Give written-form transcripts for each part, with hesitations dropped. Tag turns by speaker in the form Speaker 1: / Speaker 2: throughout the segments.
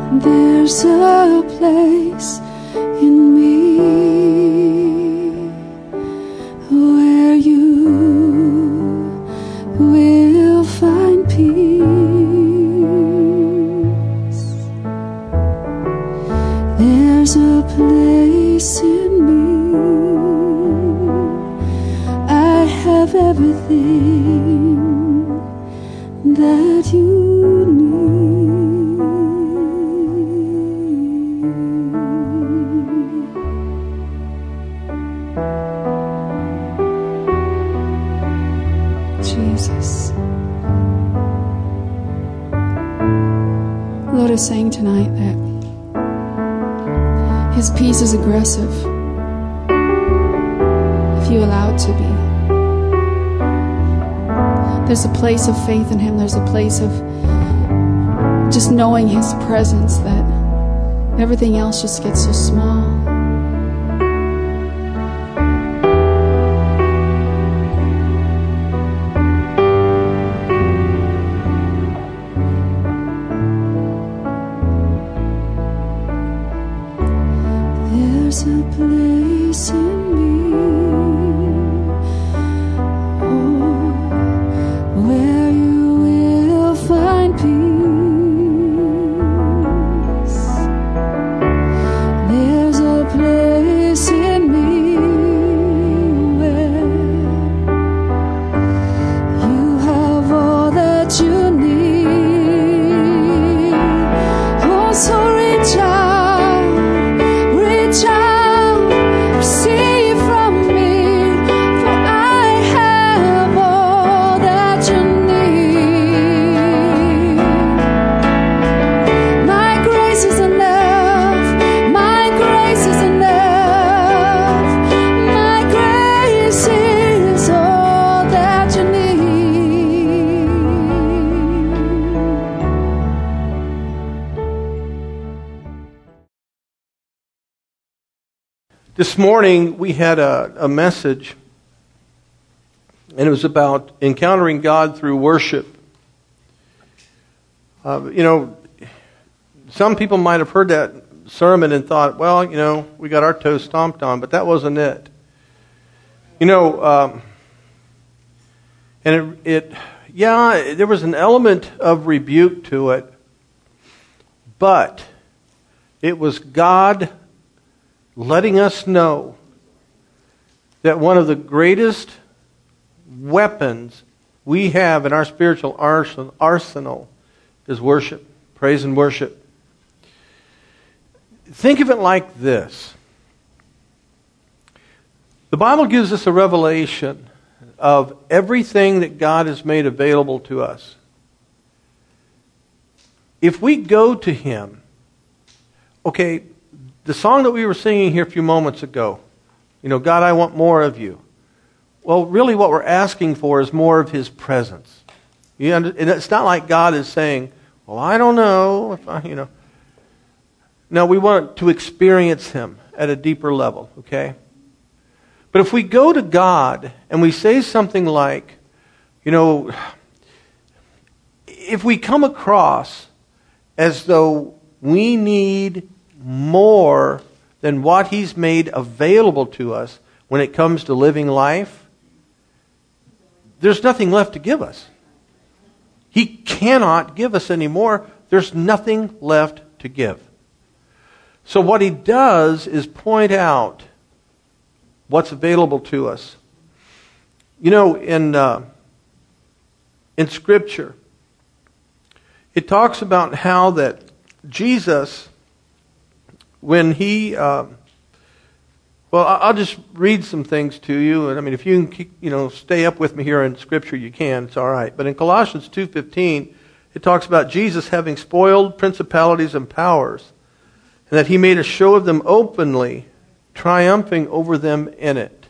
Speaker 1: There's a place in me where you will find peace. There's a place in me. I have everything that you need. Jesus. Lord is saying tonight that His peace is aggressive if you allow it to be. There's a place of faith in Him. There's a place of just knowing His presence that everything else just gets so small. There's a place in me, oh, where you will find peace. There's a place in me where you have all that you need. Oh, so reach out, reach out. Receive from me, for I have all that you need. My grace is enough, my grace is enough, my grace is all that you need.
Speaker 2: This morning we had a message, and it was about encountering God through worship. Some people might have heard that sermon and thought, well, we got our toes stomped on, but that wasn't it. And there was an element of rebuke to it, but it was God letting us know that one of the greatest weapons we have in our spiritual arsenal is worship, praise and worship. Think of it like this. The Bible gives us a revelation of everything that God has made available to us. If we go to Him, okay, the song that we were singing here a few moments ago, God, I want more of you. Well, really what we're asking for is more of His presence. And it's not like God is saying, well, I don't know if I. No, we want to experience Him at a deeper level, okay? But if we go to God and we say something like, if we come across as though we need more than what He's made available to us when it comes to living life, there's nothing left to give us. He cannot give us any more. There's nothing left to give. So what He does is point out what's available to us. In Scripture, it talks about how that Jesus, when He, I'll just read some things to you. And if you can, stay up with me here in Scripture, you can. It's all right. But in Colossians 2:15, it talks about Jesus having spoiled principalities and powers, and that He made a show of them openly, triumphing over them in it.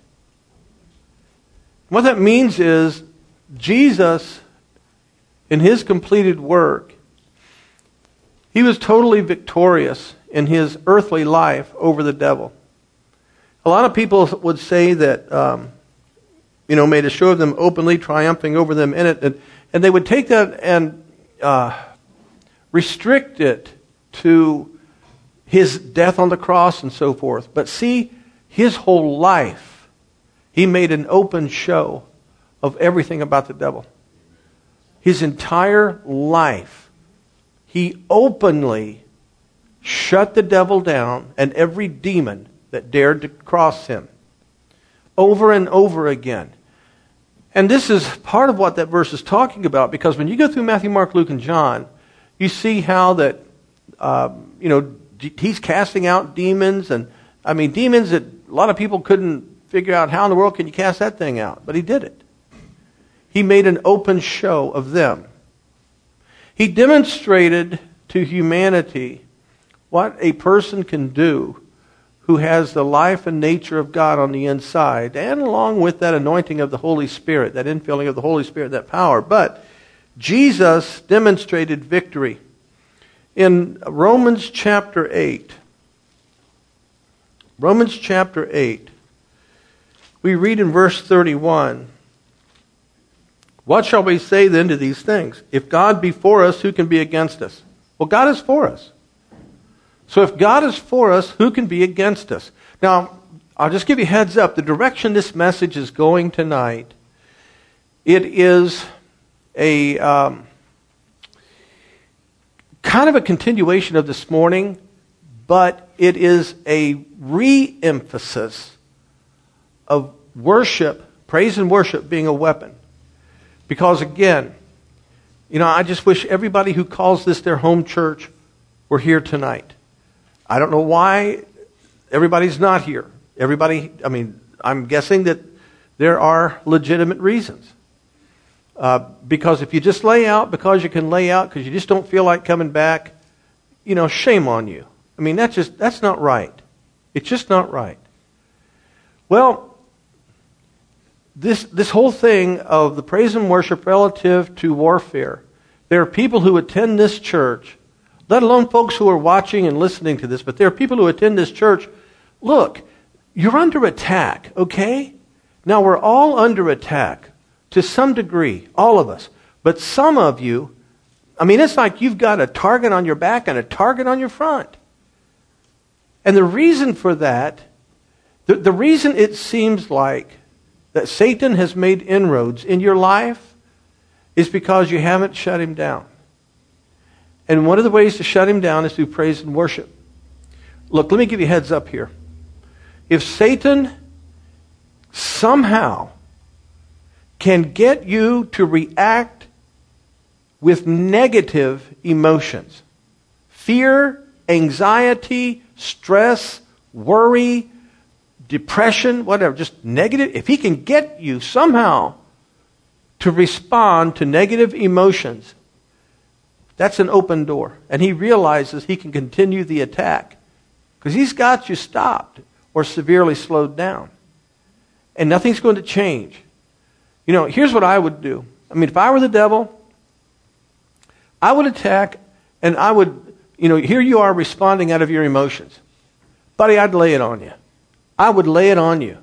Speaker 2: What that means is Jesus, in His completed work, He was totally victorious in His earthly life over the devil. A lot of people would say that, made a show of them openly, triumphing over them in it. And they would take that and restrict it to his death on the cross and so forth. But see, his whole life, he made an open show of everything about the devil. His entire life, he openly shut the devil down and every demon that dared to cross him. Over and over again. And this is part of what that verse is talking about, because when you go through Matthew, Mark, Luke, and John, you see how that, he's casting out demons, and demons that a lot of people couldn't figure out how in the world can you cast that thing out, but he did it. He made an open show of them. He demonstrated to humanity what a person can do who has the life and nature of God on the inside, and along with that anointing of the Holy Spirit, that infilling of the Holy Spirit, that power. But Jesus demonstrated victory. In Romans chapter 8, we read in verse 31, "What shall we say then to these things? If God be for us, who can be against us?" Well, God is for us. So if God is for us, who can be against us? Now, I'll just give you a heads up. The direction this message is going tonight, it is a kind of a continuation of this morning, but it is a re-emphasis of worship, praise and worship being a weapon. Because again, I just wish everybody who calls this their home church were here tonight. I don't know why everybody's not here. I'm guessing that there are legitimate reasons. Because if you just lay out because you can lay out because you just don't feel like coming back, shame on you. That's not right. It's just not right. Well, this whole thing of the praise and worship relative to warfare, there are people who attend this church, let alone folks who are watching and listening to this, but there are people who attend this church. Look, you're under attack, okay? Now, we're all under attack to some degree, all of us. But some of you, it's like you've got a target on your back and a target on your front. And the reason for that, the reason it seems like that Satan has made inroads in your life is because you haven't shut him down. And one of the ways to shut him down is through praise and worship. Look, let me give you a heads up here. If Satan somehow can get you to react with negative emotions, fear, anxiety, stress, worry, depression, whatever, just negative, if he can get you somehow to respond to negative emotions, that's an open door. And he realizes he can continue the attack because he's got you stopped or severely slowed down. And nothing's going to change. Here's what I would do. If I were the devil, I would attack and I would, here you are responding out of your emotions. Buddy, I'd lay it on you. I would lay it on you.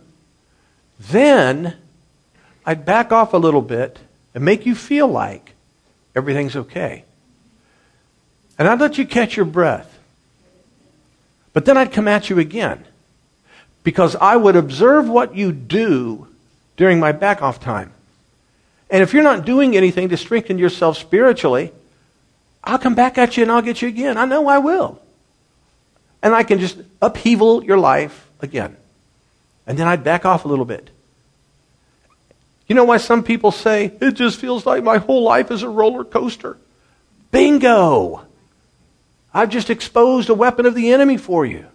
Speaker 2: Then I'd back off a little bit and make you feel like everything's okay. And I'd let you catch your breath. But then I'd come at you again. Because I would observe what you do during my back off time. And if you're not doing anything to strengthen yourself spiritually, I'll come back at you and I'll get you again. I know I will. And I can just upheaval your life again. And then I'd back off a little bit. You know why some people say, it just feels like my whole life is a roller coaster? Bingo! I've just exposed a weapon of the enemy for you.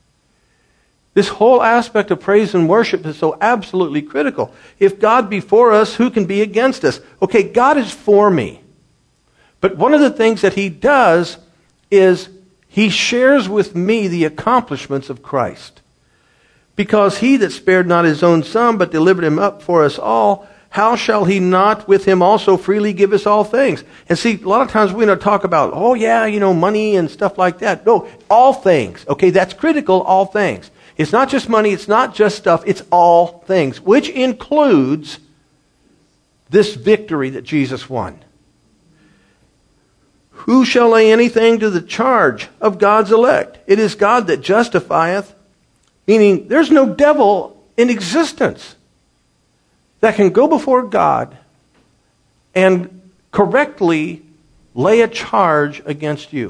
Speaker 2: This whole aspect of praise and worship is so absolutely critical. If God be for us, who can be against us? Okay, God is for me. But one of the things that he does is he shares with me the accomplishments of Christ. Because he that spared not his own son, but delivered him up for us all, how shall he not with him also freely give us all things? And see, a lot of times we don't talk about, money and stuff like that. No, all things. Okay, that's critical, all things. It's not just money, it's not just stuff, it's all things, which includes this victory that Jesus won. Who shall lay anything to the charge of God's elect? It is God that justifieth, meaning there's no devil in existence that can go before God and correctly lay a charge against you.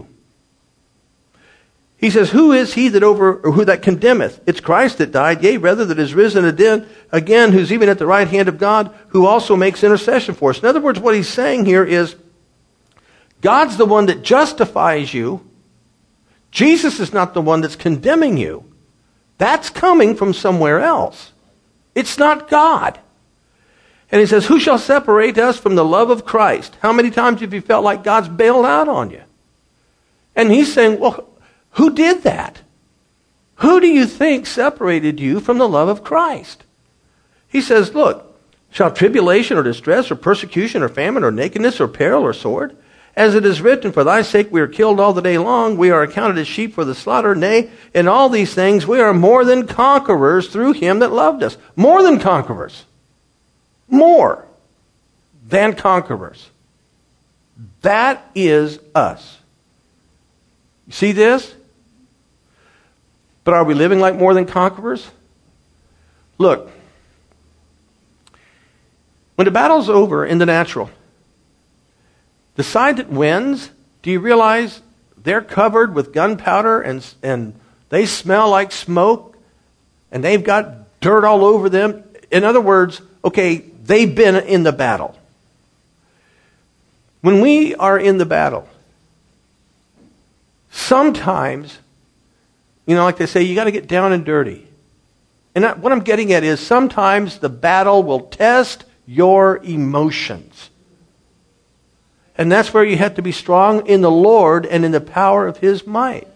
Speaker 2: He says, who is he that condemneth? It's Christ that died, yea, rather that is risen again, who's even at the right hand of God, who also makes intercession for us. In other words, what he's saying here is, God's the one that justifies you. Jesus is not the one that's condemning you. That's coming from somewhere else. It's not God. And he says, who shall separate us from the love of Christ? How many times have you felt like God's bailed out on you? And he's saying, well, who did that? Who do you think separated you from the love of Christ? He says, look, shall tribulation or distress or persecution or famine or nakedness or peril or sword? As it is written, for thy sake we are killed all the day long. We are accounted as sheep for the slaughter. Nay, in all these things we are more than conquerors through him that loved us. More than conquerors. More than conquerors. That is us. You see this? But are we living like more than conquerors? Look, when the battle's over in the natural, the side that wins, do you realize they're covered with gunpowder and they smell like smoke and they've got dirt all over them? In other words, okay, they've been in the battle. When we are in the battle, sometimes, like they say, you got to get down and dirty. And what I'm getting at is sometimes the battle will test your emotions. And that's where you have to be strong in the Lord and in the power of his might.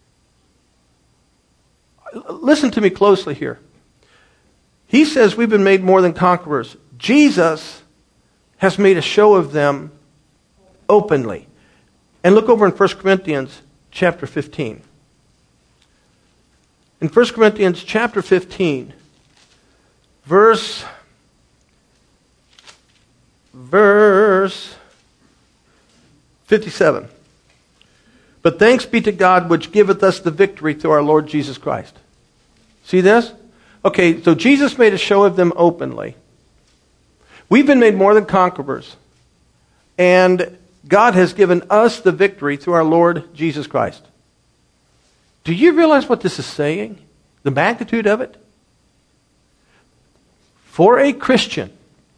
Speaker 2: Listen to me closely here. He says we've been made more than conquerors. Jesus has made a show of them openly. And look over in 1 Corinthians chapter 15. In 1 Corinthians chapter 15, verse 57. But thanks be to God which giveth us the victory through our Lord Jesus Christ. See this? Okay, so Jesus made a show of them openly. We've been made more than conquerors. And God has given us the victory through our Lord Jesus Christ. Do you realize what this is saying? The magnitude of it? For a Christian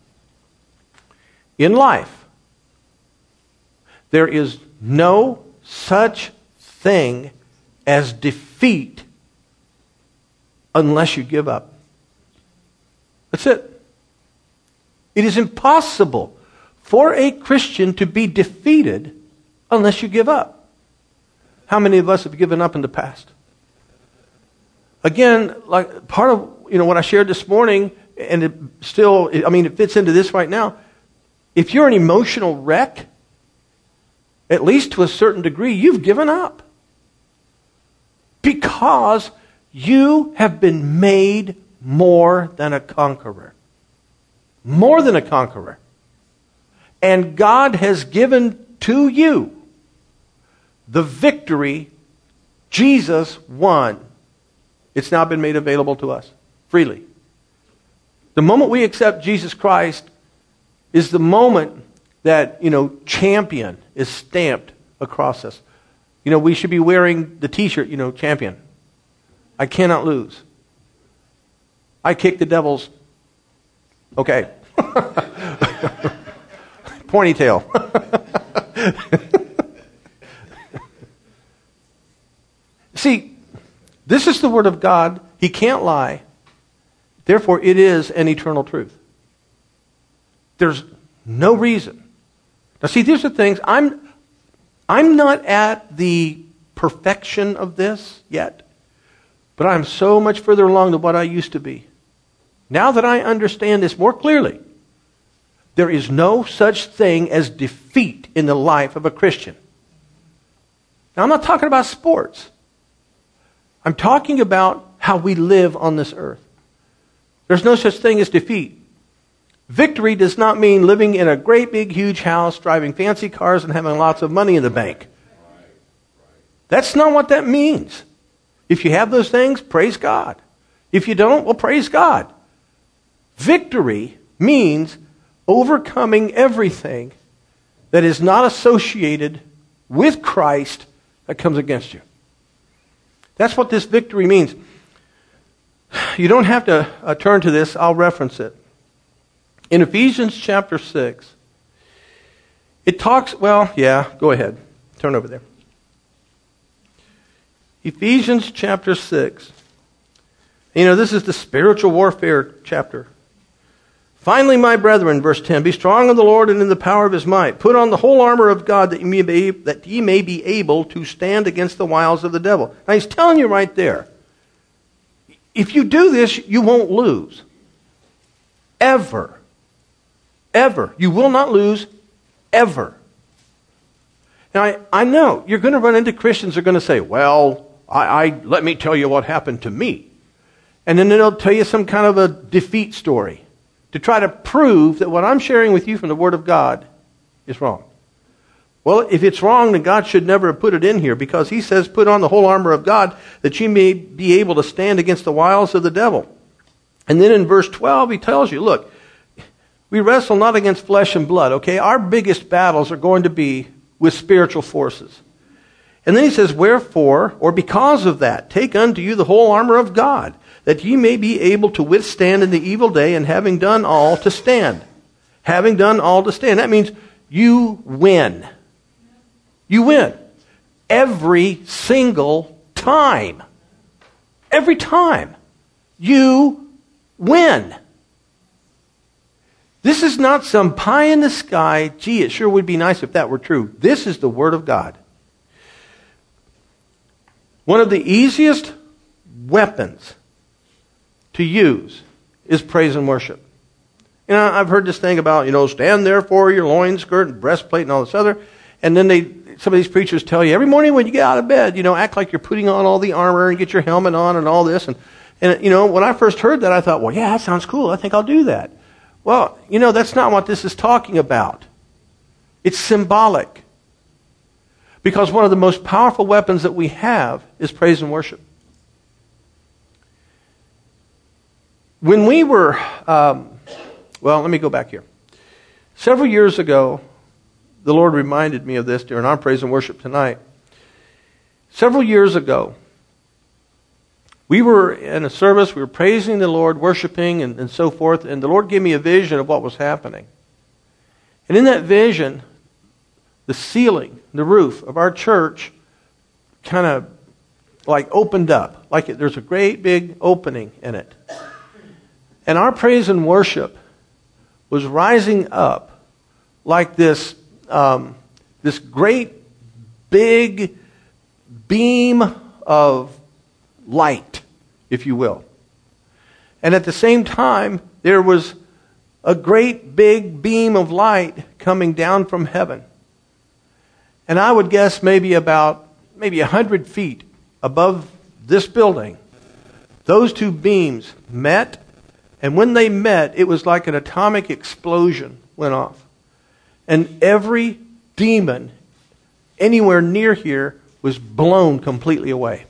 Speaker 2: in life, there is no such thing as defeat unless you give up. That's it. It is impossible for a Christian to be defeated unless you give up. How many of us have given up in the past? Again, like part of what I shared this morning, and it fits into this right now. If you're an emotional wreck, at least to a certain degree, you've given up. Because you have been made more than a conqueror. More than a conqueror. And God has given to you the victory Jesus won. It's now been made available to us freely. The moment we accept Jesus Christ is the moment that, champion is stamped across us. We should be wearing the t-shirt, champion. I cannot lose. I kick the devil's, okay. Ponytail. See, this is the Word of God. He can't lie. Therefore, it is an eternal truth. There's no reason. Now, see, these are things. I'm not at the perfection of this yet, but I'm so much further along than what I used to be. Now that I understand this more clearly, there is no such thing as defeat in the life of a Christian. Now, I'm not talking about sports. I'm talking about how we live on this earth. There's no such thing as defeat. Victory does not mean living in a great big huge house, driving fancy cars, and having lots of money in the bank. That's not what that means. If you have those things, praise God. If you don't, well, praise God. Victory means overcoming everything that is not associated with Christ that comes against you. That's what this victory means. You don't have to turn to this. I'll reference it. In Ephesians chapter 6, it talks, well, yeah, go ahead. Turn over there. Ephesians chapter 6. You know, this is the spiritual warfare chapter. Finally, my brethren, verse 10, be strong in the Lord and in the power of his might. Put on the whole armor of God that ye may be able to stand against the wiles of the devil. Now, he's telling you right there, if you do this, you won't lose. Ever. Ever. You will not lose ever. Now, I know you're going to run into Christians who are going to say, well, let me tell you what happened to me. And then they'll tell you some kind of a defeat story to try to prove that what I'm sharing with you from the Word of God is wrong. Well, if it's wrong, then God should never have put it in here, because he says, put on the whole armor of God that you may be able to stand against the wiles of the devil. And then in verse 12, he tells you, look, we wrestle not against flesh and blood, okay? Our biggest battles are going to be with spiritual forces. And then he says, wherefore, or because of that, take unto you the whole armor of God, that ye may be able to withstand in the evil day, and having done all, to stand. Having done all, to stand. That means you win. You win. Every single time. Every time. You win. This is not some pie in the sky, gee, it sure would be nice if that were true. This is the Word of God. One of the easiest weapons to use is praise and worship. You know, I've heard this thing about, stand therefore your loins, skirt, and breastplate, and all this other. And then some of these preachers tell you, every morning when you get out of bed, act like you're putting on all the armor and get your helmet on and all this. And when I first heard that, I thought, well, yeah, that sounds cool. I think I'll do that. Well, that's not what this is talking about. It's symbolic. Because one of the most powerful weapons that we have is praise and worship. When we were, let me go back here. Several years ago, the Lord reminded me of this during our praise and worship tonight. Several years ago, we were in a service, we were praising the Lord, worshiping, and so forth, and the Lord gave me a vision of what was happening. And in that vision, the ceiling, the roof of our church kind of like opened up. There's a great big opening in it. And our praise and worship was rising up like this great big beam of light, if you will. And at the same time, there was a great big beam of light coming down from heaven. And I would guess maybe 100 feet above this building, those two beams met, and when they met, it was like an atomic explosion went off. And every demon anywhere near here was blown completely away.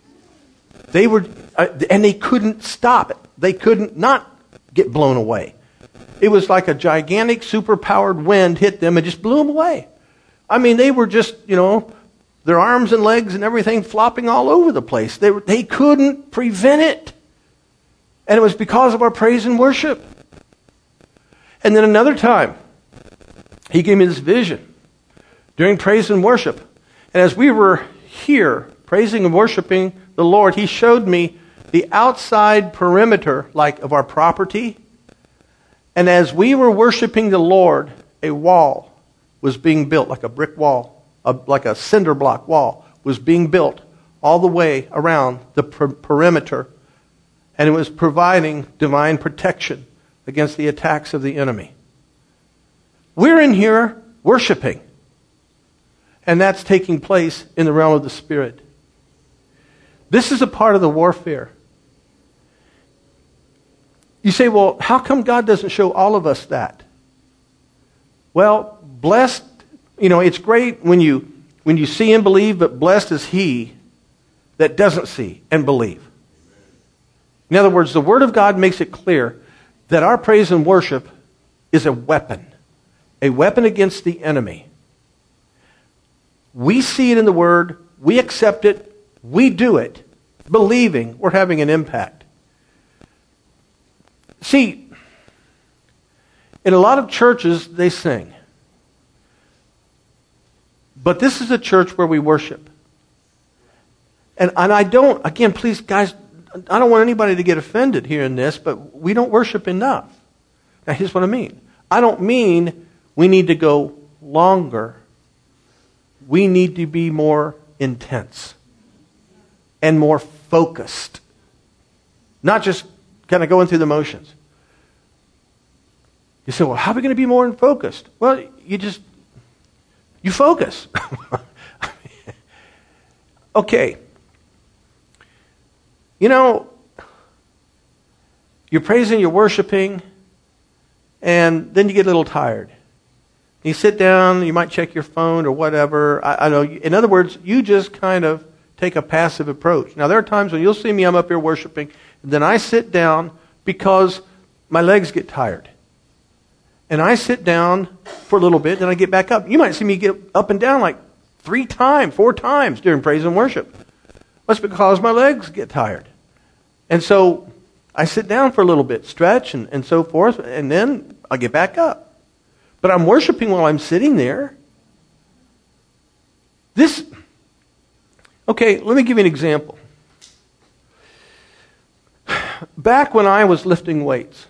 Speaker 2: And they couldn't stop it. They couldn't not get blown away. It was like a gigantic superpowered wind hit them and just blew them away. I mean, they were just, their arms and legs and everything flopping all over the place. They couldn't prevent it. And it was because of our praise and worship. And then another time, he gave me this vision during praise and worship. And as we were here praising and worshiping the Lord, he showed me the outside perimeter, of our property. And as we were worshiping the Lord, a wall was being built, like a brick wall, like a cinder block wall, was being built all the way around the perimeter. And it was providing divine protection against the attacks of the enemy. We're in here worshiping. And that's taking place in the realm of the Spirit. This is a part of the warfare. You say, well, how come God doesn't show all of us that? Well, blessed, it's great when you see and believe, but blessed is he that doesn't see and believe. In other words, the Word of God makes it clear that our praise and worship is a weapon against the enemy. We see it in the Word, we accept it, we do it, believing we're having an impact. See, in a lot of churches, they sing. But this is a church where we worship. And I don't, again, please, guys, I don't want anybody to get offended here in this, but we don't worship enough. Now, here's what I mean. I don't mean we need to go longer. We need to be more intense and more focused. Not just kind of going through the motions. You say, well, how are we going to be more focused? Well, you focus. Okay. You're praising, you're worshiping, and then you get a little tired. You sit down, you might check your phone or whatever. I know. In other words, you just kind of take a passive approach. Now, there are times when you'll see me, I'm up here worshiping, and then I sit down because my legs get tired. And I sit down for a little bit, then I get back up. You might see me get up and down like 3 times, 4 times during praise and worship. That's because my legs get tired. And so I sit down for a little bit, stretch and so forth, and then I get back up. But I'm worshiping while I'm sitting there. Okay, let me give you an example. Back when I was lifting weights,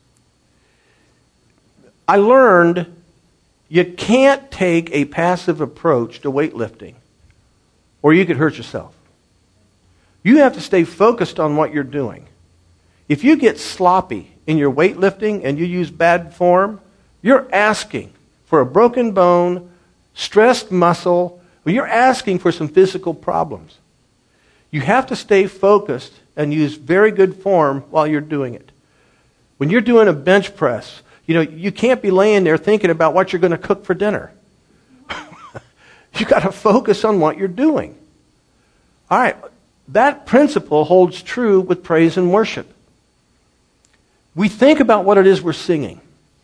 Speaker 2: I learned you can't take a passive approach to weightlifting, or you could hurt yourself. You have to stay focused on what you're doing. If you get sloppy in your weightlifting and you use bad form, you're asking for a broken bone, stressed muscle, or you're asking for some physical problems. You have to stay focused and use very good form while you're doing it. When you're doing a bench press, you can't be laying there thinking about what you're going to cook for dinner. You got to focus on what you're doing. All right, that principle holds true with praise and worship. We think about what it is we're singing.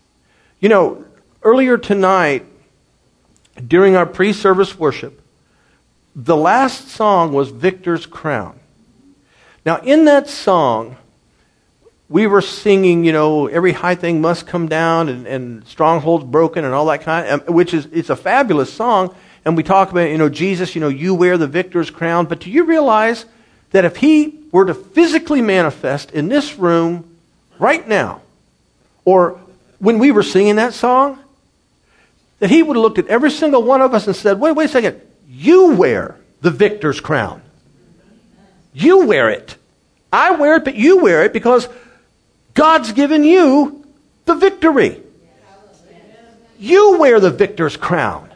Speaker 2: Earlier tonight, during our pre-service worship, the last song was Victor's Crown. Now, in that song, we were singing, every high thing must come down and strongholds broken and all that it's a fabulous song. And we talk about, Jesus, you wear the victor's crown. But do you realize that if he were to physically manifest in this room right now, or when we were singing that song, that he would have looked at every single one of us and said, wait a second, you wear the victor's crown. You wear it. I wear it, but you wear it because God's given you the victory. You wear the victor's crown.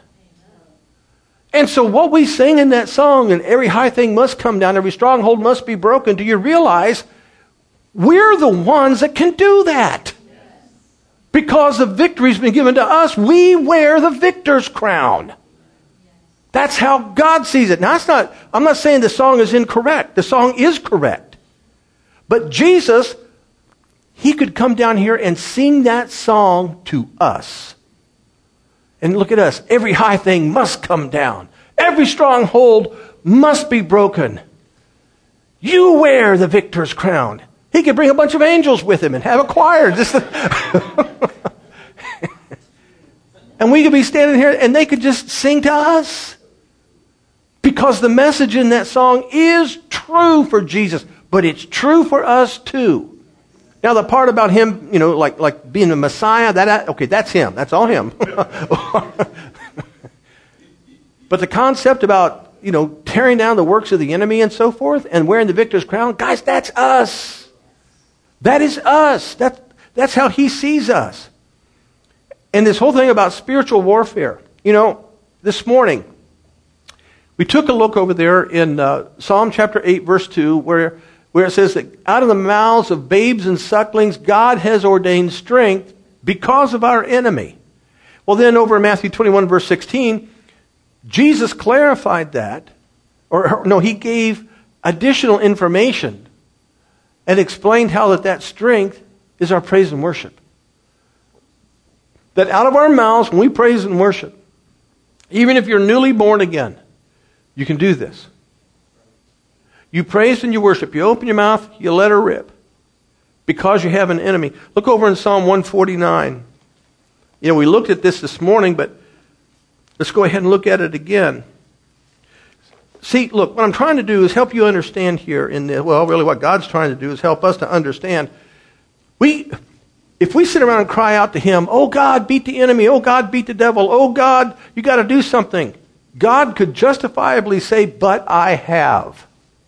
Speaker 2: And so what we sing in that song, and every high thing must come down, every stronghold must be broken, do you realize we're the ones that can do that? Because the victory's been given to us, we wear the victor's crown. That's how God sees it. Now, I'm not saying the song is incorrect. The song is correct. But Jesus, he could come down here and sing that song to us. And look at us. Every high thing must come down. Every stronghold must be broken. You wear the victor's crown. He could bring a bunch of angels with him and have a choir. And we could be standing here and they could just sing to us. Because the message in that song is true for Jesus, but it's true for us too. Now the part about him, like being a Messiah, that's him. That's all him. But the concept about, tearing down the works of the enemy and so forth and wearing the victor's crown, guys, that's us. That is us. That's how he sees us. And this whole thing about spiritual warfare, this morning, we took a look over there in Psalm chapter 8, verse 2, where where it says that out of the mouths of babes and sucklings, God has ordained strength because of our enemy. Well, then over in Matthew 21, verse 16, Jesus clarified that, he gave additional information and explained how that strength is our praise and worship. That out of our mouths, when we praise and worship, even if you're newly born again, you can do this. You praise and you worship. You open your mouth, you let her rip. Because you have an enemy. Look over in Psalm 149. We looked at this morning, but let's go ahead and look at it again. See, look, what I'm trying to do is help you understand here really what God's trying to do is help us to understand. If we sit around and cry out to Him, oh God, beat the enemy, oh God, beat the devil, oh God, you got to do something. God could justifiably say, but I have.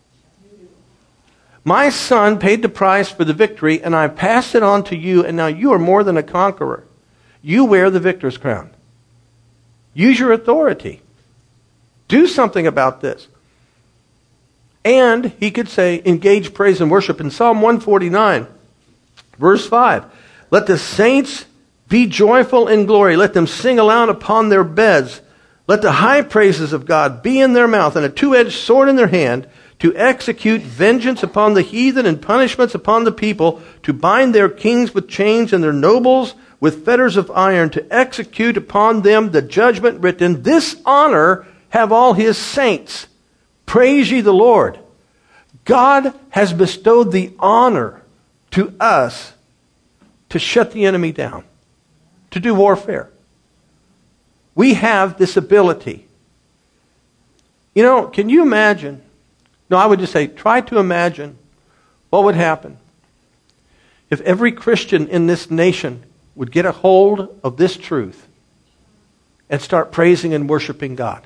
Speaker 2: My Son paid the price for the victory, and I passed it on to you, and now you are more than a conqueror. You wear the victor's crown. Use your authority. Do something about this. And he could say, engage praise and worship. In Psalm 149, verse 5, let the saints be joyful in glory. Let them sing aloud upon their beds. Let the high praises of God be in their mouth, and a two-edged sword in their hand, to execute vengeance upon the heathen and punishments upon the people, to bind their kings with chains and their nobles with fetters of iron, to execute upon them the judgment written. This honor have all His saints. Praise ye the Lord. God has bestowed the honor to us to shut the enemy down, to do warfare. We have this ability. Can you imagine? No, I would just say, try to imagine what would happen if every Christian in this nation would get a hold of this truth and start praising and worshiping God.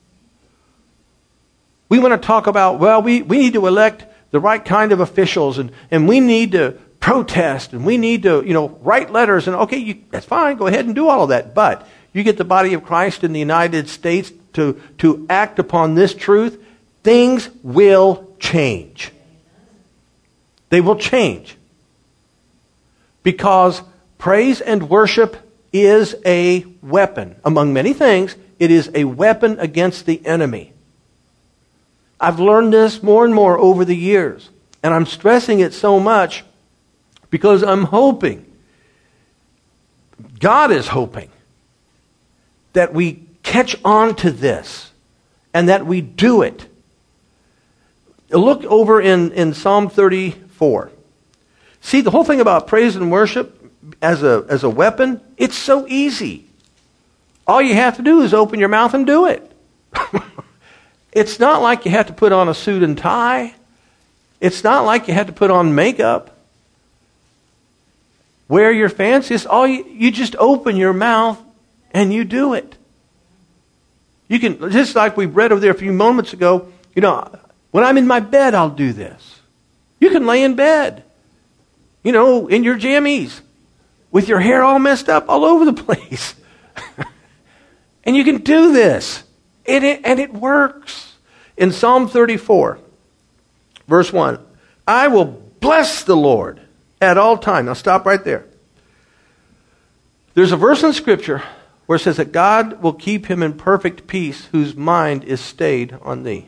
Speaker 2: We want to talk about, we need to elect the right kind of officials, and we need to protest, and we need to, write letters, and that's fine, go ahead and do all of that. But you get the body of Christ in the United States to act upon this truth, things will change. They will change. Because praise and worship is a weapon. Among many things, it is a weapon against the enemy. I've learned this more and more over the years. And I'm stressing it so much because I'm hoping, God is hoping, that we catch on to this and that we do it. Look over in Psalm 34. See, the whole thing about praise and worship as a weapon, it's so easy. All you have to do is open your mouth and do it. It's not like you have to put on a suit and tie. It's not like you have to put on makeup. Wear your fanciest. You just open your mouth and you do it. You can, just like we read over there a few moments ago, when I'm in my bed, I'll do this. You can lay in bed, in your jammies, with your hair all messed up all over the place. And you can do this. And it works. In Psalm 34, verse 1, I will bless the Lord at all times. Now stop right there. There's a verse in Scripture where it says that God will keep him in perfect peace whose mind is stayed on thee.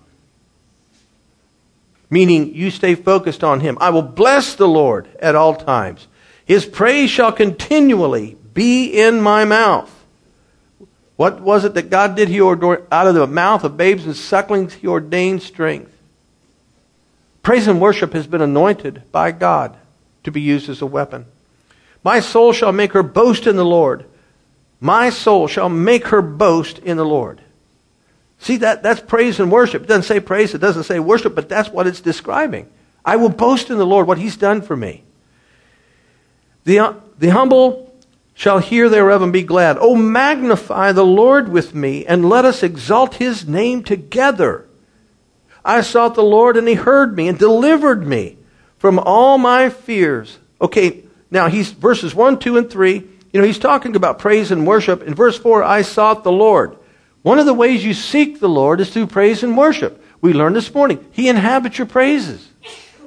Speaker 2: Meaning you stay focused on Him. I will bless the Lord at all times. His praise shall continually be in my mouth. What was it that God did? He ordained, out of the mouth of babes and sucklings, He ordained strength. Praise and worship has been anointed by God to be used as a weapon. My soul shall make her boast in the Lord. My soul shall make her boast in the Lord. See, that's praise and worship. It doesn't say praise, it doesn't say worship, but that's what it's describing. I will boast in the Lord what He's done for me. The humble shall hear thereof and be glad. Oh, magnify the Lord with me, and let us exalt His name together. I sought the Lord, and He heard me, and delivered me from all my fears. Okay, now he's verses 1, 2, and 3. He's talking about praise and worship. In verse 4, I sought the Lord. One of the ways you seek the Lord is through praise and worship. We learned this morning. He inhabits your praises.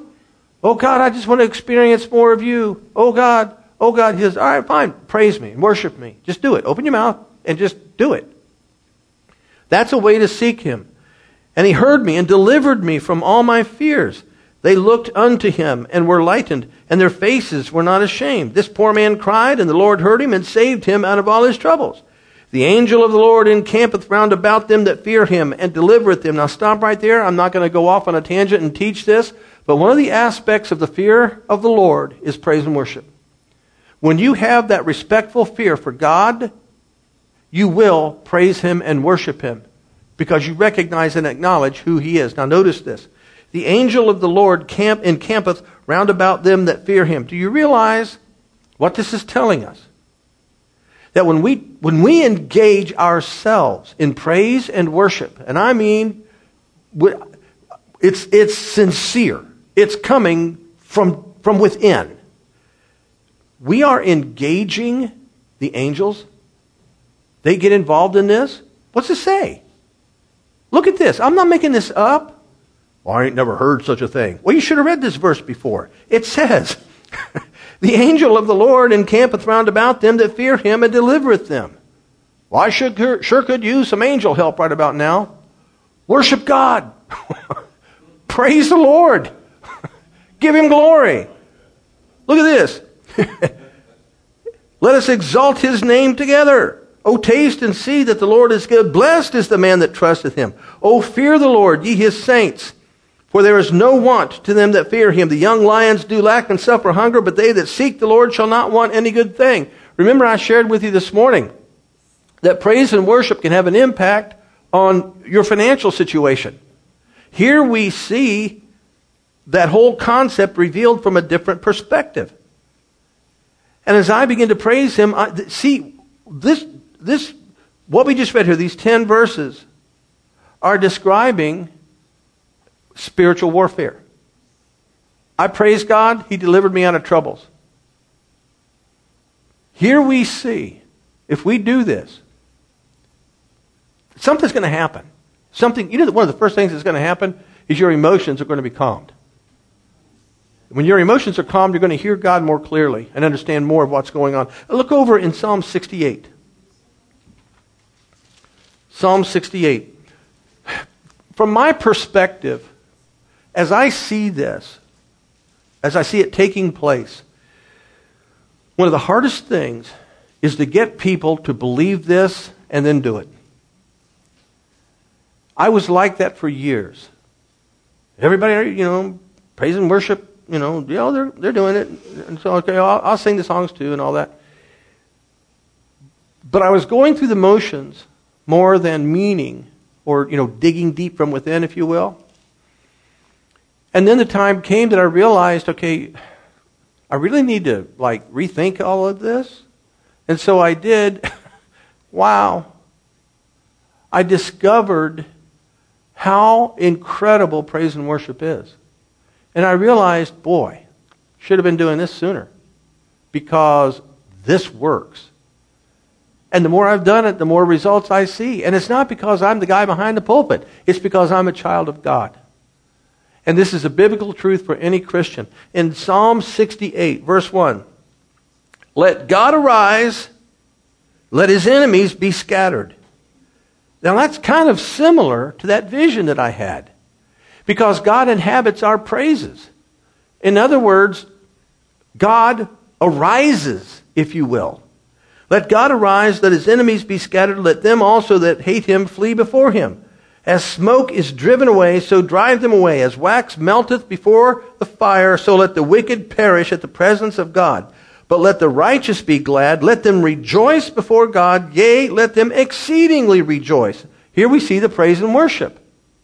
Speaker 2: Oh God, I just want to experience more of you. Oh God. He says, all right, fine. Praise me and worship me. Just do it. Open your mouth and just do it. That's a way to seek him. And he heard me and delivered me from all my fears. They looked unto him and were lightened, and their faces were not ashamed. This poor man cried, and the Lord heard him and saved him out of all his troubles. The angel of the Lord encampeth round about them that fear him and delivereth them. Now stop right there. I'm not going to go off on a tangent and teach this, but one of the aspects of the fear of the Lord is praise and worship. When you have that respectful fear for God, you will praise him and worship him because you recognize and acknowledge who he is. Now notice this. The angel of the Lord encampeth round about them that fear him. Do you realize what this is telling us? That when we engage ourselves in praise and worship, and I mean, it's sincere. It's coming from within. We are engaging the angels. They get involved in this. What's it say? Look at this. I'm not making this up. Well, I ain't never heard such a thing. Well, you should have read this verse before. It says, the angel of the Lord encampeth round about them that fear him and delivereth them. Well, I sure could use some angel help right about now. Worship God. Praise the Lord. Give him glory. Look at this. Let us exalt his name together. O taste and see that the Lord is good. Blessed is the man that trusteth him. O fear the Lord, ye his saints. For there is no want to them that fear him. The young lions do lack and suffer hunger, but they that seek the Lord shall not want any good thing. Remember, I shared with you this morning that praise and worship can have an impact on your financial situation. Here we see that whole concept revealed from a different perspective. And as I begin to praise him, this what we just read here, these 10 verses, are describing spiritual warfare. I praise God, he delivered me out of troubles. Here we see, if we do this, something's going to happen. One of the first things that's going to happen is your emotions are going to be calmed. When your emotions are calmed, you're going to hear God more clearly and understand more of what's going on. Look over in Psalm 68. Psalm 68. From my perspective, as I see this, as I see it taking place, one of the hardest things is to get people to believe this and then do it. I was like that for years. Everybody, praise and worship, they're doing it. And so, okay, I'll sing the songs too and all that. But I was going through the motions more than meaning or, digging deep from within, if you will. And then the time came that I realized, okay, I really need to rethink all of this. And so I did. Wow. I discovered how incredible praise and worship is. And I realized, boy, should have been doing this sooner because this works. And the more I've done it, the more results I see. And it's not because I'm the guy behind the pulpit. It's because I'm a child of God. And this is a biblical truth for any Christian. In Psalm 68, verse 1, let God arise, let his enemies be scattered. Now that's kind of similar to that vision that I had. Because God inhabits our praises. In other words, God arises, if you will. Let God arise, let his enemies be scattered, let them also that hate him flee before him. As smoke is driven away, so drive them away. As wax melteth before the fire, so let the wicked perish at the presence of God. But let the righteous be glad, let them rejoice before God, yea, let them exceedingly rejoice. Here we see the praise and worship.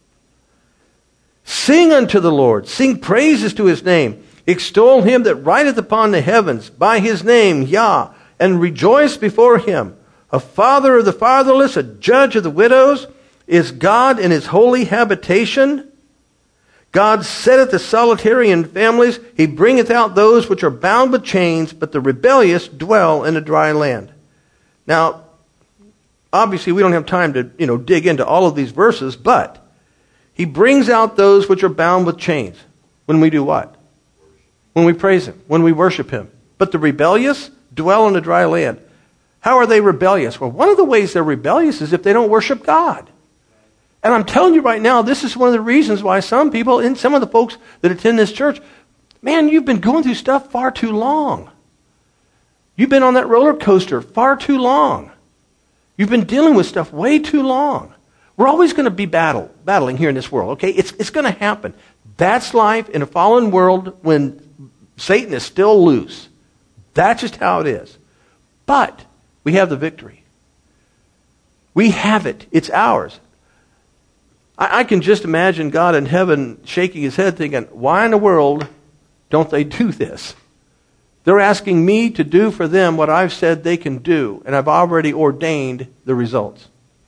Speaker 2: Sing unto the Lord, sing praises to his name. Extol him that rideth upon the heavens, by his name, Yah, and rejoice before him. A father of the fatherless, a judge of the widows, is God in his holy habitation. God setteth the solitary in families. He bringeth out those which are bound with chains, but the rebellious dwell in a dry land. Now, obviously we don't have time to, dig into all of these verses, but he brings out those which are bound with chains. When we do what? when we praise Him, when we worship Him. But the rebellious dwell on the dry land. How are they rebellious? Well, one of the ways they're rebellious is if they don't worship God. And I'm telling you right now, this is one of the reasons why some people, and some of the folks that attend this church, man, you've been going through stuff far too long. You've been on that roller coaster far too long. You've been dealing with stuff way too long. We're always going to be battling here in this world, okay? It's going to happen. That's life in a fallen world when Satan is still loose. That's just how it is. But we have the victory. We have it. It's ours. I can just imagine God in heaven shaking his head thinking, why in the world don't they do this? They're asking me to do for them what I've said they can do, and I've already ordained the results.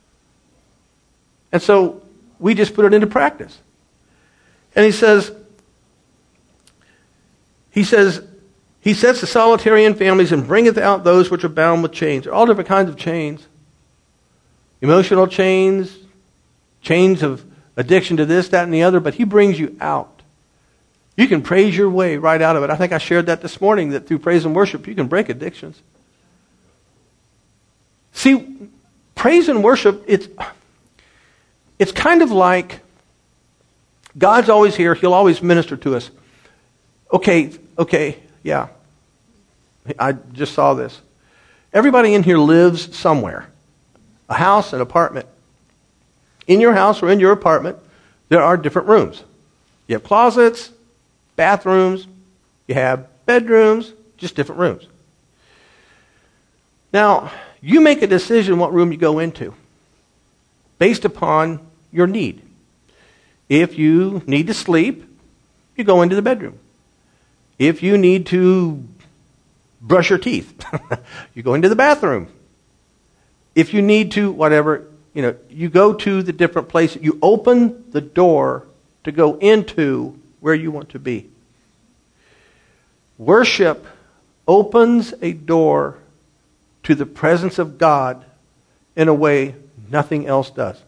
Speaker 2: And so we just put it into practice. And he says, he sets the solitary in families and bringeth out those which are bound with chains. All different kinds of chains. Emotional chains, chains of addiction to this, that, and the other, but he brings you out. You can praise your way right out of it. I think I shared that this morning, that through praise and worship, you can break addictions. See, praise and worship, it's kind of like God's always here. He'll always minister to us. Okay, yeah. I just saw this. Everybody in here lives somewhere. A house, an apartment. In your house or in your apartment, there are different rooms. You have closets, bathrooms, you have bedrooms, just different rooms. Now, you make a decision what room you go into based upon your need. If you need to sleep, you go into the bedroom. If you need to brush your teeth, you go into the bathroom. If you need to, whatever, you go to the different places. You open the door to go into where you want to be. Worship opens a door to the presence of God in a way nothing else does.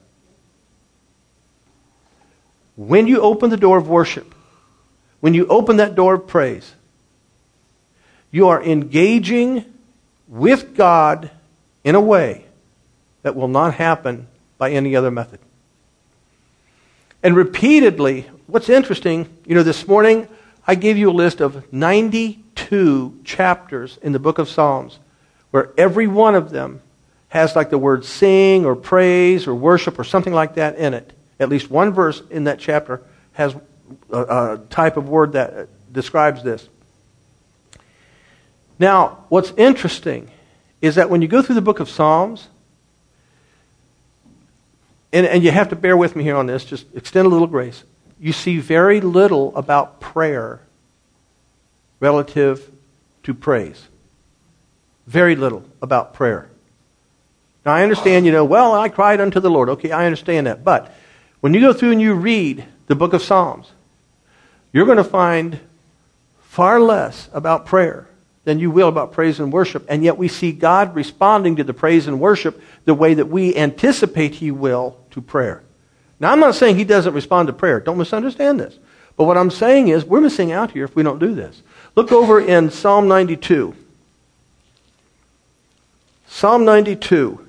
Speaker 2: When you open the door of worship, when you open that door of praise, you are engaging with God in a way that will not happen by any other method. And repeatedly, what's interesting, this morning I gave you a list of 92 chapters in the book of Psalms where every one of them has like the word sing or praise or worship or something like that in it. At least one verse in that chapter has a type of word that describes this. Now, what's interesting is that when you go through the book of Psalms, and you have to bear with me here on this, just extend a little grace, you see very little about prayer relative to praise. Very little about prayer. Now, I understand, I cried unto the Lord. Okay, I understand that. But when you go through and you read the book of Psalms, you're going to find far less about prayer than you will about praise and worship. And yet we see God responding to the praise and worship the way that we anticipate He will to prayer. Now, I'm not saying He doesn't respond to prayer. Don't misunderstand this. But what I'm saying is we're missing out here if we don't do this. Look over in Psalm 92. Psalm 92.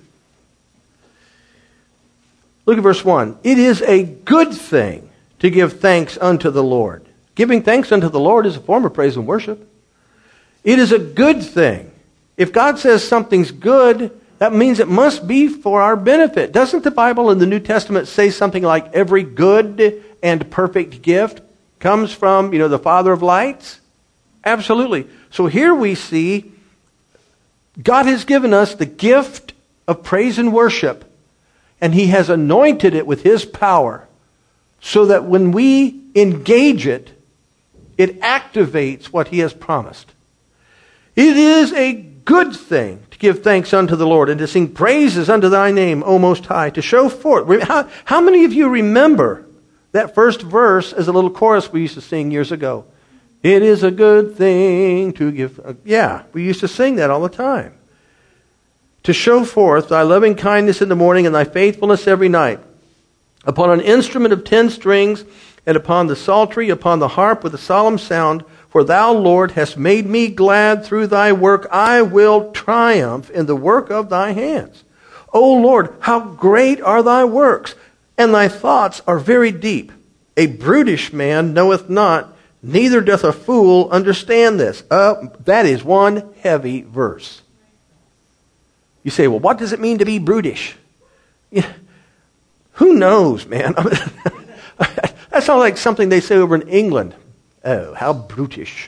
Speaker 2: Look at verse 1. It is a good thing to give thanks unto the Lord. Giving thanks unto the Lord is a form of praise and worship. It is a good thing. If God says something's good, that means it must be for our benefit. Doesn't the Bible in the New Testament say something like every good and perfect gift comes from, the Father of lights? Absolutely. So here we see God has given us the gift of praise and worship, and He has anointed it with His power so that when we engage it, it activates what He has promised. It is a good thing to give thanks unto the Lord and to sing praises unto Thy name, O Most High, to show forth. How many of you remember that first verse as a little chorus we used to sing years ago? It is a good thing to give. We used to sing that all the time. To show forth Thy loving kindness in the morning and Thy faithfulness every night. Upon an instrument of 10 strings and upon the psaltery, upon the harp with a solemn sound. For thou, Lord, hast made me glad through thy work. I will triumph in the work of thy hands. O Lord, how great are thy works, and thy thoughts are very deep. A brutish man knoweth not, neither doth a fool understand this. That is one heavy verse. You say, well, what does it mean to be brutish? Yeah, who knows, man? That sounds like something they say over in England. Oh, how brutish.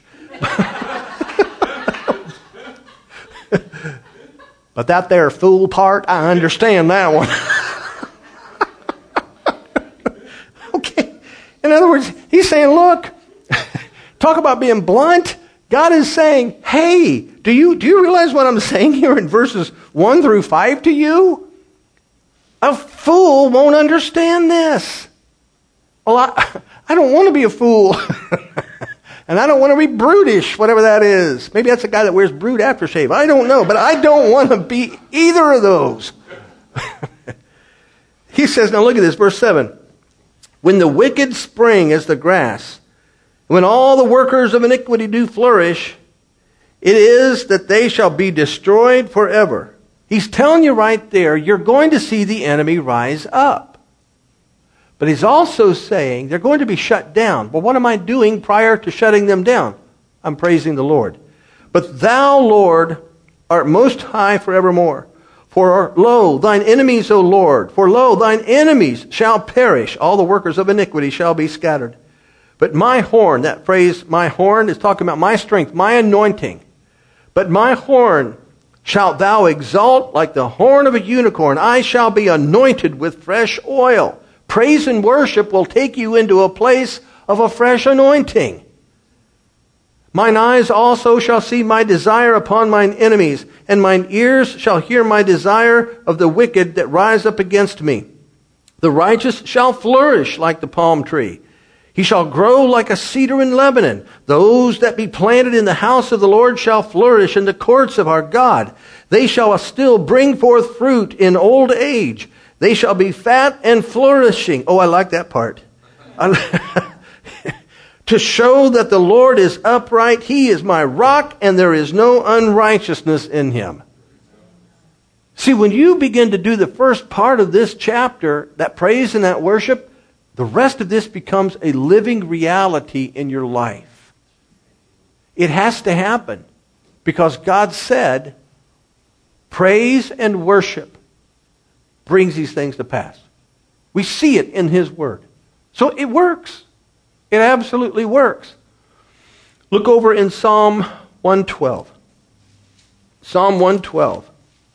Speaker 2: But that there fool part, I understand that one. Okay. In other words, he's saying, look, talk about being blunt. God is saying, hey, do you realize what I'm saying here in verses 1 through 5 to you? A fool won't understand this. Well, I don't want to be a fool. And I don't want to be brutish, whatever that is. Maybe that's a guy that wears Brute aftershave. I don't know, but I don't want to be either of those. He says, now look at this, verse 7. When the wicked spring as the grass, when all the workers of iniquity do flourish, it is that they shall be destroyed forever. He's telling you right there, you're going to see the enemy rise up. But he's also saying they're going to be shut down. Well, what am I doing prior to shutting them down? I'm praising the Lord. But thou, Lord, art most high forevermore. For lo, thine enemies, O Lord, for lo, thine enemies shall perish. All the workers of iniquity shall be scattered. But my horn, that phrase, my horn, is talking about my strength, my anointing. But my horn shalt thou exalt like the horn of a unicorn. I shall be anointed with fresh oil. Praise and worship will take you into a place of a fresh anointing. Mine eyes also shall see my desire upon mine enemies, and mine ears shall hear my desire of the wicked that rise up against me. The righteous shall flourish like the palm tree. He shall grow like a cedar in Lebanon. Those that be planted in the house of the Lord shall flourish in the courts of our God. They shall still bring forth fruit in old age. They shall be fat and flourishing. Oh, I like that part. To show that the Lord is upright. He is my rock, and there is no unrighteousness in him. See, when you begin to do the first part of this chapter, that praise and that worship, the rest of this becomes a living reality in your life. It has to happen because God said, praise and worship brings these things to pass. We see it in his word. So it works. It absolutely works. Look over in Psalm 112. Psalm 112.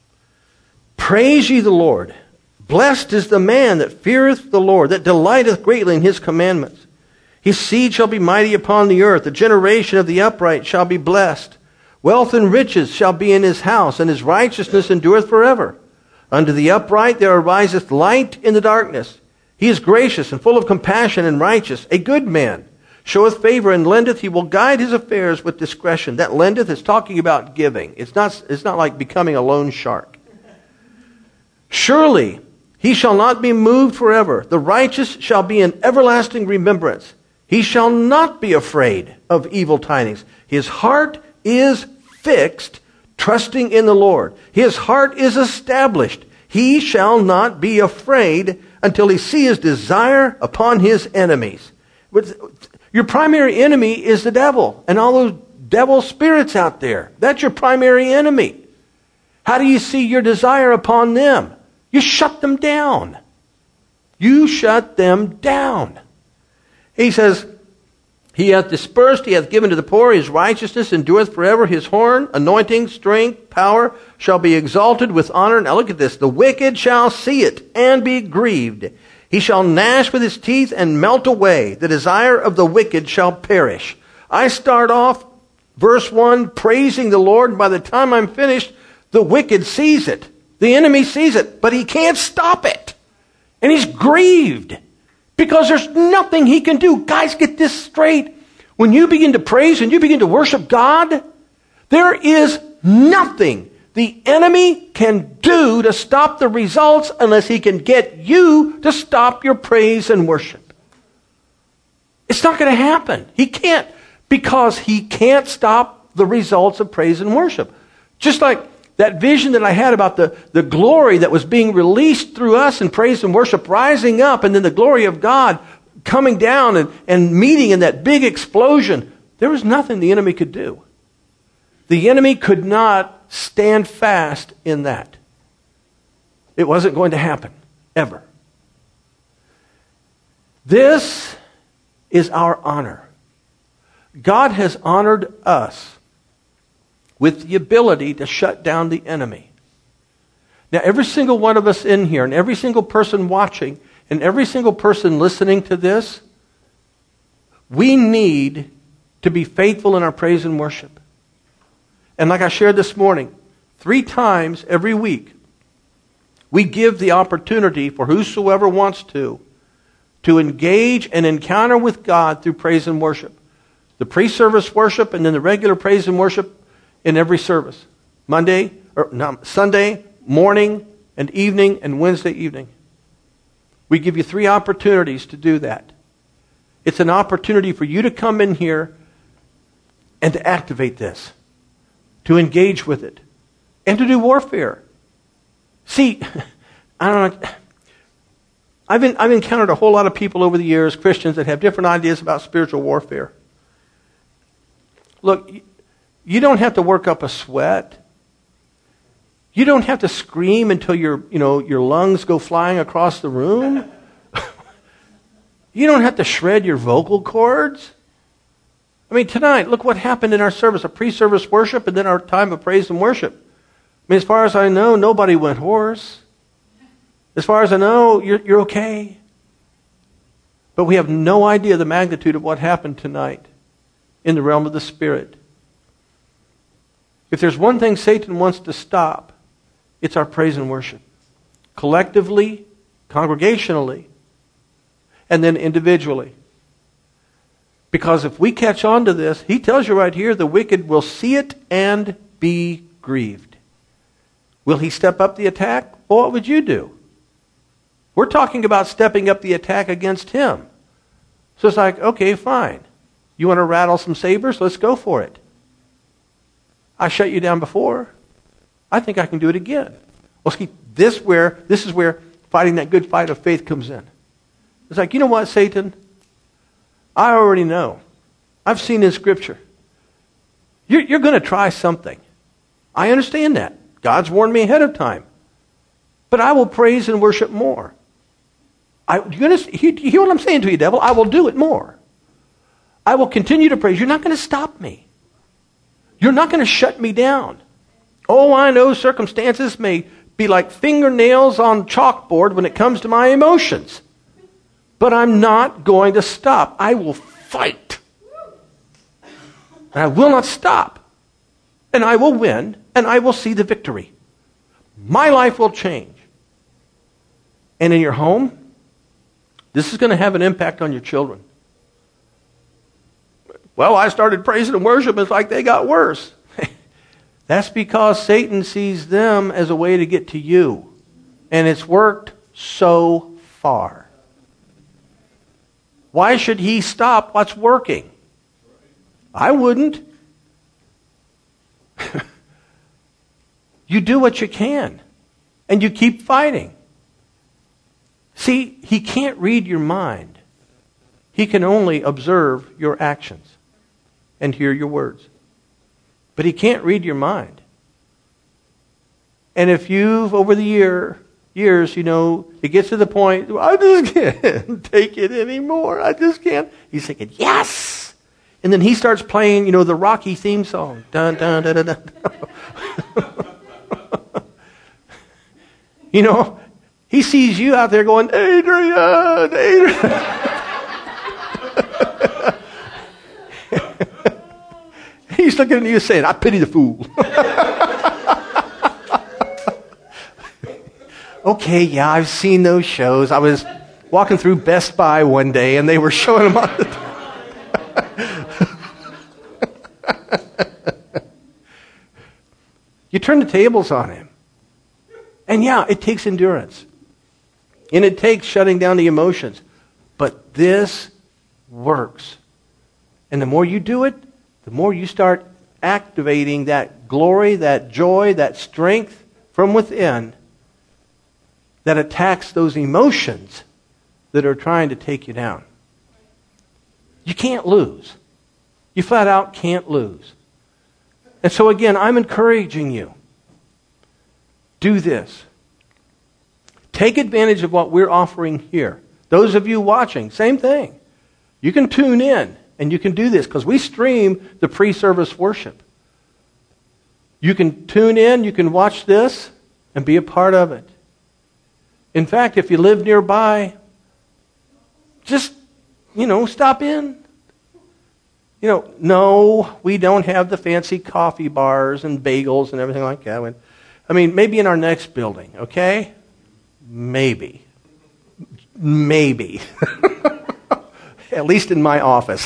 Speaker 2: Praise ye the Lord. Blessed is the man that feareth the Lord, that delighteth greatly in his commandments. His seed shall be mighty upon the earth. The generation of the upright shall be blessed. Wealth and riches shall be in his house, and his righteousness endureth forever. Unto the upright there ariseth light in the darkness. He is gracious and full of compassion and righteous. A good man showeth favor and lendeth. He will guide his affairs with discretion. That lendeth is talking about giving. It's not like becoming a loan shark. Surely he shall not be moved forever. The righteous shall be in everlasting remembrance. He shall not be afraid of evil tidings. His heart is fixed, trusting in the Lord. His heart is established. He shall not be afraid until he see his desire upon his enemies. Your primary enemy is the devil and all those devil spirits out there. That's your primary enemy. How do you see your desire upon them? You shut them down. You shut them down. He says, he hath dispersed, he hath given to the poor, his righteousness endureth forever. His horn, anointing, strength, power shall be exalted with honor. Now look at this. The wicked shall see it and be grieved. He shall gnash with his teeth and melt away. The desire of the wicked shall perish. I start off verse 1 praising the Lord. By the time I'm finished, the wicked sees it. The enemy sees it, but he can't stop it. And he's grieved. Because there's nothing he can do. Guys, get this straight. When you begin to praise and you begin to worship God, there is nothing the enemy can do to stop the results unless he can get you to stop your praise and worship. It's not going to happen. He can't. because he can't stop the results of praise and worship. Just like that vision that I had about the glory that was being released through us in praise and worship, rising up, and then the glory of God coming down and meeting in that big explosion. There was nothing the enemy could do. The enemy could not stand fast in that. It wasn't going to happen, ever. This is our honor. God has honored us with the ability to shut down the enemy. Now, every single one of us in here, and every single person watching, and every single person listening to this, we need to be faithful in our praise and worship. And like I shared this morning, 3 times every week, we give the opportunity for whosoever wants to engage and encounter with God through praise and worship. The pre-service worship and then the regular praise and worship in every service. Sunday morning and evening and Wednesday evening. We give you 3 opportunities to do that. It's an opportunity for you to come in here and to activate this, to engage with it, and to do warfare. See, I don't know. I've encountered a whole lot of people over the years, Christians, that have different ideas about spiritual warfare. Look, you don't have to work up a sweat. You don't have to scream until your lungs go flying across the room. You don't have to shred your vocal cords. I mean, tonight, look what happened in our service, a pre-service worship and then our time of praise and worship. I mean, as far as I know, nobody went hoarse. As far as I know, you're okay. But we have no idea the magnitude of what happened tonight in the realm of the Spirit. If there's one thing Satan wants to stop, it's our praise and worship. Collectively, congregationally, and then individually. Because if we catch on to this, he tells you right here, the wicked will see it and be grieved. Will he step up the attack? Well, what would you do? We're talking about stepping up the attack against him. So it's like, okay, fine. You want to rattle some sabers? Let's go for it. I shut you down before. I think I can do it again. Well, see, this is where fighting that good fight of faith comes in. It's like, you know what, Satan? I already know. I've seen in Scripture. You're going to try something. I understand that. God's warned me ahead of time. But I will praise and worship more. You hear what I'm saying to you, devil? I will do it more. I will continue to praise. You're not going to stop me. You're not going to shut me down. Oh, I know circumstances may be like fingernails on chalkboard when it comes to my emotions. But I'm not going to stop. I will fight. And I will not stop. And I will win. And I will see the victory. My life will change. And in your home, this is going to have an impact on your children. Well, I started praising and worship. It's like they got worse. That's because Satan sees them as a way to get to you. And it's worked so far. Why should he stop what's working? I wouldn't. You do what you can. And you keep fighting. See, he can't read your mind. He can only observe your actions and hear your words. But he can't read your mind. And if you've, over the years, it gets to the point, I just can't take it anymore. I just can't. He's thinking, yes! And then he starts playing, the Rocky theme song. Dun, dun, dun, dun, dun. He sees you out there going, Adrian. He's looking at you saying, I pity the fool. Okay, yeah, I've seen those shows. I was walking through Best Buy one day and they were showing them on the You turn the tables on him. And yeah, it takes endurance. And it takes shutting down the emotions. But this works. And the more you do it, the more you start activating that glory, that joy, that strength from within that attacks those emotions that are trying to take you down. You can't lose. You flat out can't lose. And so again, I'm encouraging you. Do this. Take advantage of what we're offering here. Those of you watching, same thing. You can tune in and you can do this because we stream the pre-service worship. You can tune in, you can watch this and be a part of it. In fact, if you live nearby, just, stop in. No, we don't have the fancy coffee bars and bagels and everything like that. Maybe in our next building, okay? Maybe. At least in my office.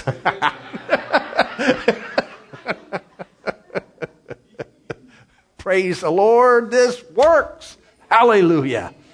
Speaker 2: Praise the Lord, this works. Hallelujah.